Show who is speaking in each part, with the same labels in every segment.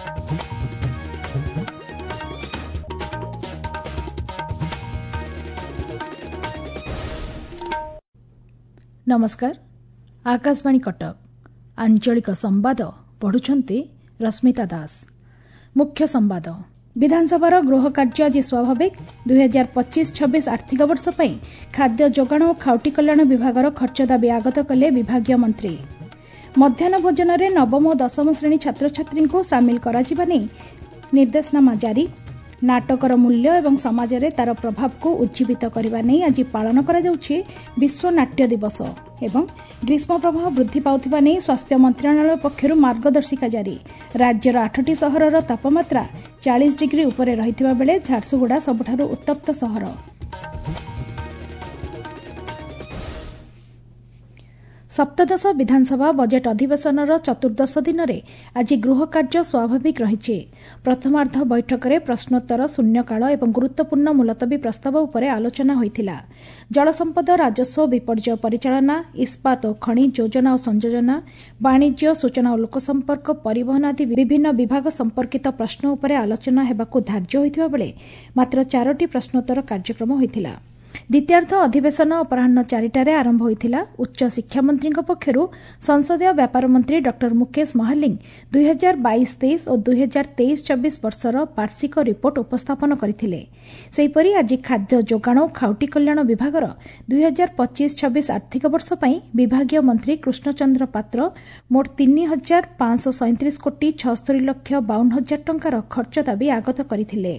Speaker 1: नमस्कार आकाशवाणी कटक आंचलिक संवाद पढ़ुछंती रश्मिता दास। मुख्य संवाद विधानसभा गृह कार्य आज स्वाभाविक 2025-26 आर्थिक वर्ष पर खाद्य जोगाण और खाउटी कल्याण विभाग खर्च दाबी आगत कले विभागीय मंत्री। मध्याह्न भोजन में नवम और दशम श्रेणी छात्र छात्री को सामिल कराजिबा नै निर्देशनामा जारी। नाटकर मूल्य एवं समाज में तार प्रभाव को उज्जीवित करने नहीं आज पालन करा जाउछि विश्व नाट्य दिवस एवं ग्रीष्म प्रभाव वृद्धि पाउथिबा नै स्वास्थ्य मंत्रालय पक्षरु मार्गदर्शिका जारी। राज्यर 8टी सहरर तापमात्रा 40 डिग्री उपरे रहिथिबा बेले झारसुगुड़ा सबुठारु उत्तप्त सहर। सप्तदश विधानसभा बजेट अधिवेशनर चतुर्दश दिन में आज गृह कार्य स्वाभाविक रही। प्रथमार्ध बैठक में प्रश्नोत्तर शून्यकाल और गुरुत्वपूर्ण मुलतवी प्रस्ताव उपर आलोचना होइथिला। जलसंपद राजस्व विपर्यय परिचालना इस्पात और खनि योजना और संयोजना वाणिज्य सूचना और लोकसंपर्क परिवहन आदि विभिन्न विभाग संपर्कित प्रश्न उपर आलोचना हेबाकु धार्य होइथिबा बेले मात्र 4टी प्रश्नोत्तर कार्यक्रम होइथिला। द्वितीयार्ध अधिवेशन अपराह्न 4टारे आरंभ होइथिला। उच्च शिक्षा मंत्री पक्षरु संसदीय व्यापार मंत्री डॉक्टर मुकेश महालिंग 2022-23 और 2023-24 वर्षर वार्षिक रिपोर्ट उपस्थापन करथिले। सेहिपरि आज खाद्य जोगाण और खाउटी कल्याण विभागर 2025-26 आर्थिक वर्ष पई विभागीय मंत्री कृष्णचंद्र पात्र मोट 3,537 कोटी 76 लक्ष 52 हजार टंकार खर्च दाबी आगत करथिले।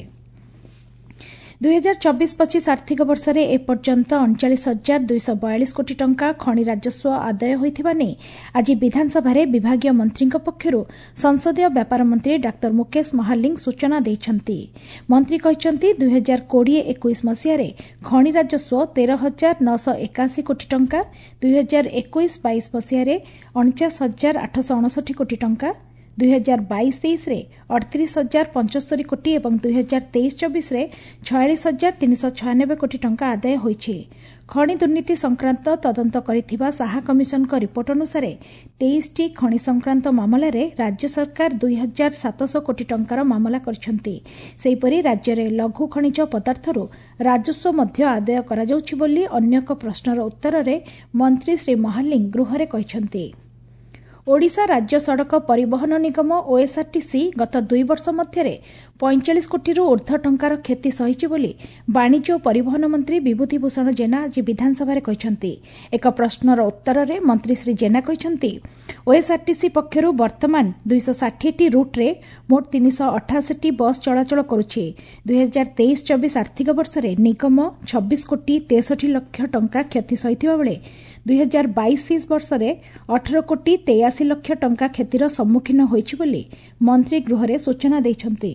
Speaker 1: 2024-25 आर्थिक वर्ष में एपर्यंत 39,242 कोटी टंका खनि राजस्व आदाय होइथिबा नै आज विधानसभा विभागीय मंत्री पक्षरु संसदीय व्यापार मंत्री डॉक्टर मुकेश महालिंग सूचना दैछंती। मंत्री कहिसंती 2020-21 मसियारे खनि राजस्व 13,981 कोटी टंका, 2021-22 मसियारे 49,859 कोटी टंका, 2022-23 रे 38,075 कोटी एवं 2023-24 रे 46,396 कोटी टंका आदाय होइछि। खनि दुर्नीति संक्रांत तदंत करिथिबा साहा कमिशन को रिपोर्ट अनुसार 23टी खनि संक्रांत मामला रे राज्य सरकार 2,700 कोटी टंकार मामला करछंती। सेहिपरि राज्य रे लघु खनिज पदार्थरु राजस्व मध्य आदाय करा जाउछि बोली अन्य एक प्रश्नर उत्तर रे मंत्री श्री महालिंग गृहरे कहिसंती। ओडिशा राज्य सड़क परिवहन निगम ओएसआरटीसी गत 2 वर्ष मध्य 45 कोटी ऊर्ध्व टंकार क्षति सहिछि बोली वाणिज्य और परिवहन मंत्री विभूति भूषण जेना आज विधानसभा कहिसंती। एक प्रश्नर उत्तर रे मंत्री श्री जेना कहिसंती ओएसआरटीसी पक्षरु वर्तमान 260टी रूट रे मोट 388टी बस चलाचल करुछि। 2023-24 आर्थिक वर्ष रे निगम 26 कोटी 63 लक्ष टंका क्षति सहिथिबा बेले 2022 वर्ष रे 18 कोटी 83 लक्ष टंका क्षतिर सम्मुखीन होइछि बोली मंत्री गृहरे सूचना दैछंती।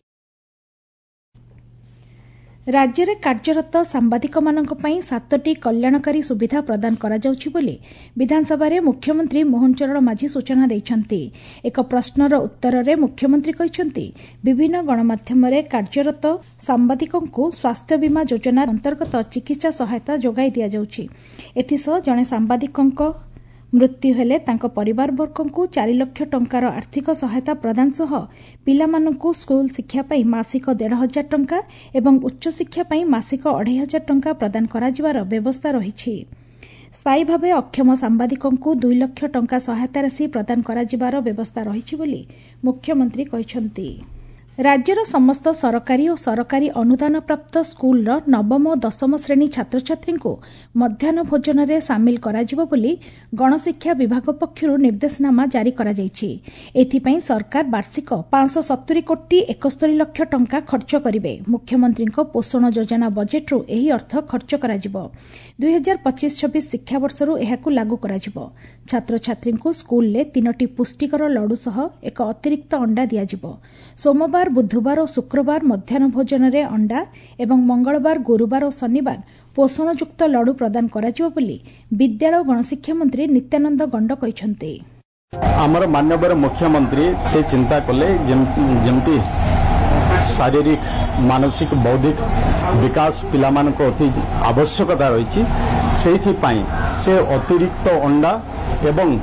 Speaker 1: राज्य में कार्यरत सांबादिक मानक पई 7टी कल्याणकारी सुविधा प्रदान करा जाउछि बोली विधानसभा रे मुख्यमंत्री मोहन चरण माझी सूचना दैछंती। एक प्रश्नर उत्तर रे मुख्यमंत्री कहिसंती विभिन्न गणमाध्यम रे कार्यरत सांबादिकों को स्वास्थ्य बीमा योजना अंतर्गत चिकित्सा सहायता जोगाई दिया जाउछि। एथिसह जणे सांबादिकों मृत्यु हेले तांको परिवार वर्ग को 4 लाख टंकार आर्थिक सहायता प्रदान सह पिलामानंकु स्कूल शिक्षा पई मासिक 1,500 टंका एवं उच्च शिक्षा पई मासिक 2,500 टंका प्रदान कराजिवार व्यवस्था रहिछि। स्थायी भावे अक्षम सांबादिकों 2 लाख टंका सहायता राशि प्रदान कराजिवार व्यवस्था रहिछि बोली मुख्यमंत्री कहिसंती। राज्यर समस्त सरकारी और सरकारी अनुदान प्राप्त स्कूल नवम और दशम श्रेणी छात्र छात्री को मध्याह्न भोजन में सामिल कराजिबो बोली गणशिक्षा विभाग पक्षरु निर्देशनामा जारी करा जायछि। एथिपई सरकार वार्षिक 570 कोटी 71 लक्ष टंका खर्च करिवे। मुख्यमंत्री पोषण योजना बजेट्रु एही अर्थ खर्च कराजिबो। 2025-26 शिक्षा वर्षरु एहाकु लागू कराजिबो। छात्र छात्री को स्कूल ले 3टी पुष्टिकर लडू सह एक अतिरिक्त अंडा दियाजिबो। सोमवार बुधवार और शुक्रवार मध्याह्न भोजन रे अंडा एवं मंगलवार गुरुवार और शनिवार पोषणयुक्त लडू प्रदान कराजिबो बोली विद्यालय गणशिक्षा मंत्री नित्यानंद गंड कहिसंती।
Speaker 2: आमर माननीय मुख्यमंत्री से चिंता कले जेमती शारीरिक मानसिक बौद्धिक विकास पिलामान को अति आवश्यकता रही से अतिरिक्त अंडा एवं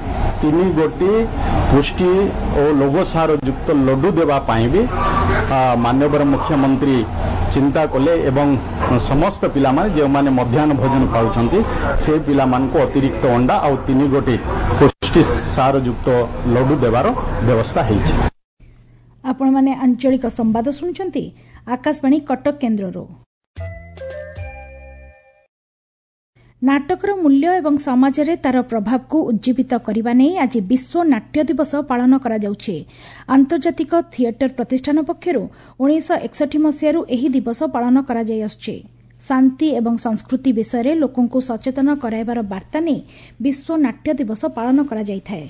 Speaker 2: तीन गोटी पुष्टि और लोगोसार युक्त लड्डू देवाई भी माननीय मुख्यमंत्री चिंता कले एवं समस्त पिला माने जो माने मध्याह्न भोजन पाउछंती से पिला मान को अतिरिक्त अंडा और 3 गोटी पुष्टि सार युक्त लड्डू देवार व्यवस्था है।
Speaker 1: आपण माने आंचलिक संवाद सुनुचंती आकाशवाणी कटक केन्द्ररो। नाटकर मूल्य एवं समाज रे तार प्रभाव को उज्जीवित करने नहीं आज विश्व नाट्य दिवस पालन करा जाउछे। आंतर्जातिक थिएटर प्रतिष्ठान पक्षरु 1961 मसीहारू एही दिवस पालन करा जाय आछे। शांति एवं संस्कृति विषय रे लोकन को सचेतन कराइबार वार्ता नहीं विश्व नाट्य दिवस पालन करा जायथाय।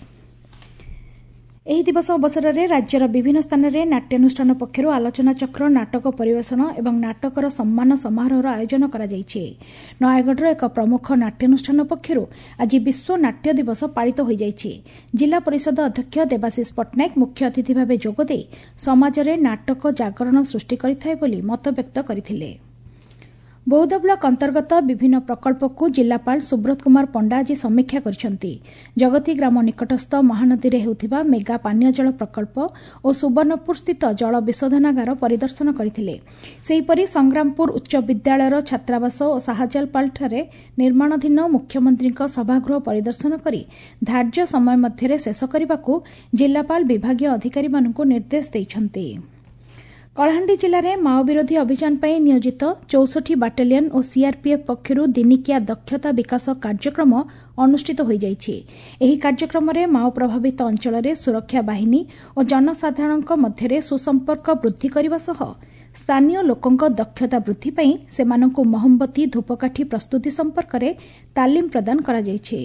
Speaker 1: एही दिवस अवसर में राज्यर विभिन्न स्थान में नाट्यानुष्ठान पक्षर आलोचना चक्र नाटक परिवेषण एवं नाटकर सम्मान समारोह आयोजन करा जायछि। नयागढ़ एक प्रमुख नाट्यानुष्ठान पक्षर आज विश्व नाट्य दिवस पालित हो जायछि। जिला परिषद अध्यक्ष देवाशीष पट्टनायक मुख्य अतिथि भाव जोगदे समाज में नाटक जागरण सृष्टि करिथाय बोली मत व्यक्त करथिले। बौद्ध ब्लक अंतर्गत विभिन्न प्रकल्प को जिलापाल सुब्रत कुमार पंडा आज समीक्षा करिसेंती। जगती ग्राम निकटस्थ महानदी रे हेउथिबा मेगा पानीय जल प्रकल्प और सुवर्णपुर स्थित जल विशोधनागार परिदर्शन करथिले। सेहीपरि संग्रामपुर उच्च विद्यालयर छात्रावास और साहाजालपाल ठारे निर्माणाधीन मुख्यमंत्री सभागृह परिदर्शन करी धार्य समय मध्य शेष करने जिलापाल विभागीय अधिकारी मानकु निर्देश दैछंती। कलाहांडी जिले में माओ विरोधी अभियान पर नियोजित 64 बाटालियन और सीआरपीएफ पक्षर दिनिकिया दक्षता विकास कार्यक्रम अनुष्ठित हो जाइछि। एही कार्यक्रम में माओ प्रभावित अंचल में सुरक्षा बाहिनी और जनसाधारण मध्य सुसंपर्क वृद्धि करने सह स्थानीय लोकों दक्षता वृद्धि पाई सेमानंकु मोहम्बती धूपकाठी प्रस्तुति संपर्क में तालीम प्रदान करा जाइछि।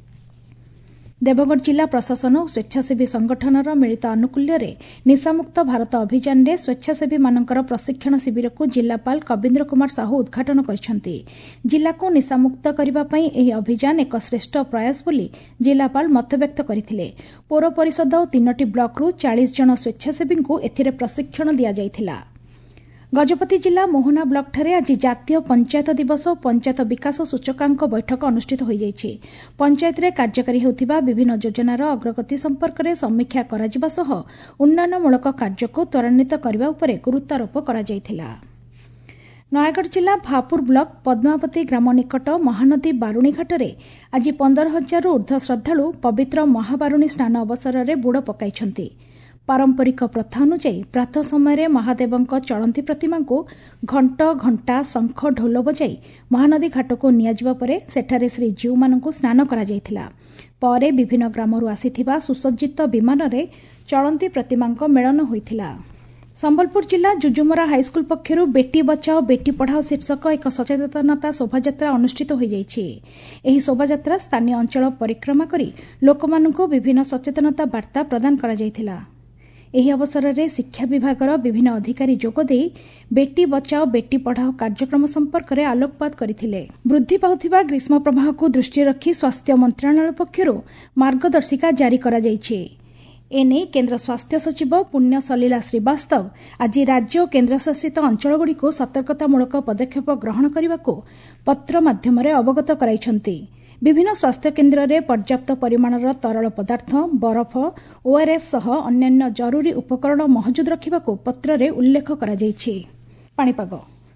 Speaker 1: देवगढ़ जिला प्रशासन और स्वेच्छासेवी संगठनर मिलित आनुकूल्य निशामुक्त भारत अभियान में स्वेच्छासेवी मानकर प्रशिक्षण शिविर को जिलापाल कविंद्र कुमार साहू उद्घाटन करछंती। जिला को निशामुक्त करने यह अभियान एक श्रेष्ठ प्रयास बोली जिलापाल मत व्यक्त करथिले। पौर परिषद और 3टी ब्लॉकरू 40 जन स्वेच्छासेवी को एथिरे प्रशिक्षण दिया जायथिला। गजपति जिला मोहना ब्लॉक ठारे आज जातीय पंचायत दिवस और पंचायत विकास सूचकांक बैठक अनुष्ठित हो जाइछि। पंचायत रे कार्यकारी हेउथिबा विभिन्न योजनार अग्रगति संपर्क में समीक्षा कराजिबा सह उन्नयनमूलक कार्य को त्वरान्वित करबा उपरे गुरुत्वारोप करा जायथिला। नयागढ़ जिला भापुर ब्लॉक पद्मावती ग्राम निकट महानदी बारुणी घाटरे आज 15,000 ऊर्ध्व श्रद्धालु पवित्र महाबारुणी स्नान अवसर में बुड़ पकाइछंती। पारंपरिक प्रथा अनुଯାयी प्रातः समय महादेवଙ୍କ चलंती प्रतिमा को घंट घंटा शंख ढोल बजाई महानदी घाट को नियाजिबा परे सेठारे श्रीजीव मानकु स्नान करा जायथिला। परे विभिन्न ग्रामरू आसीथिबा सुसज्जित विमान रे चलंती प्रतिमांक मेलन होइथिला। संबलपुर जिला जुजुमरा हाईस्कूल पक्षर बेटी बचाओ बेटी पढ़ाओ शीर्षक एक सचेतनता शोभायात्रा अनुष्ठित हो जाइछि। एही शोभायात्रा स्थानीय अंचल परिक्रमा करी लोकमानंकु विभिन्न सचेतनता वार्ता प्रदान करा जायथिला। एही अवसर में शिक्षा विभाग विभिन्न अधिकारी जोगदे बेटी बचाओ बेटी पढ़ाओ कार्यक्रम संपर्क में आलोकपात करथिले। वृद्धि पाउथिबा ग्रीष्म प्रवाह को दृष्टि रखी स्वास्थ्य मंत्रालय पक्षर मार्गदर्शिका जारी करा जायछि। एने केन्द्र स्वास्थ्य सचिव पुण्य सलीला श्रीवास्तव आज राज्य और केन्द्रशासित अंचलगुड़ी को सतर्कतामूलक पदक्षेप ग्रहण करने को पत्र माध्यम अवगत कराइछंती। विभिन्न स्वास्थ्य केन्द्र में पर्याप्त परिमाणर तरल पदार्थ बरफ ओआरएस सह अन्यान्य जरूरी उपकरण महजूद रखा पत्र में उल्लेख करा जायछि। पाणीपाग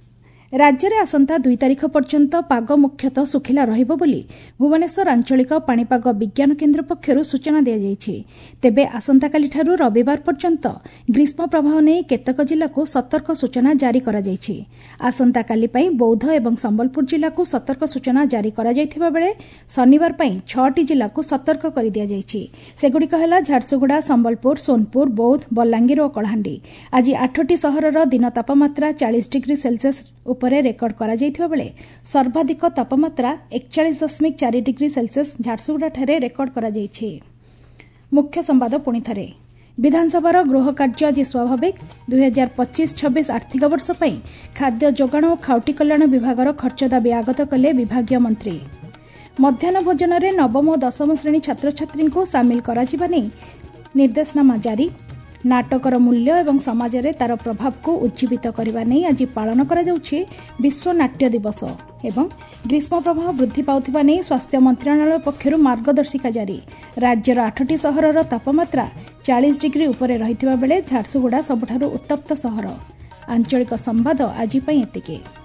Speaker 1: राज्य में आसंता 2 तारिख पर्यंत पाग मुख्यतः सुखिला रहिबो बोली भुवनेश्वर आंचलिक पाणीपाग विज्ञान केन्द्र पक्षरु सूचना दिया जायछि। तेबे आसंताकाली ठारू रविवार पर्यंत ग्रीष्म प्रभाव नहीं केतक जिला को सतर्क सूचना जारी करा जायछि। आसंताकाली पई बौद्ध एवं संबलपुर जिला को सतर्क सूचना जारी करा जायथिबा बेले शनिवार पई 6टी जिला को सतर्क कर दिया जायछि। सेगुड़िक हैला झारसुगुड़ा संबलपुर सोनपुर बौद्ध बलांगीर और कलाहांडी। आज 8टी सहरर दिन तापमात्रा 40 डिग्री सेल्सियस उपरे रेकर्ड करा जायथिबा बेले सर्वाधिक तापमात्रा 41.4 डिग्री सेल्सियस झारसुगुड़ा ठारे रेकर्ड करा जायछि। मुख्य संवाद पुणी थरे विधानसभार गृह कार्य आज स्वाभाविक 2025-26 आर्थिक वर्ष पई खाद्य जोगाण और खाउटी कल्याण विभागर खर्च दाबी आगत कले विभागीय मंत्री। मध्याह्न भोजन में नवम और 10म श्रेणी छात्र छात्री को सामिल करा जिबा नै निर्देशनामा जारी। नाटकर मूल्य एवं समाजरे तार प्रभाव को उज्जीवित करने नहीं आज पालन करा जाउछि विश्व नाट्य दिवस एवं ग्रीष्म प्रभाव वृद्धि पाउथिबा नै स्वास्थ्य मंत्रालय पक्षरु मार्गदर्शिका जारी। राज्यर 8टी सहरर तापमात्रा 40 डिग्री उपरे रहिथिबा बेले झारसुगुड़ा सबठारु उत्तप्त सहर। आंचलिक संवाद आज एतिके।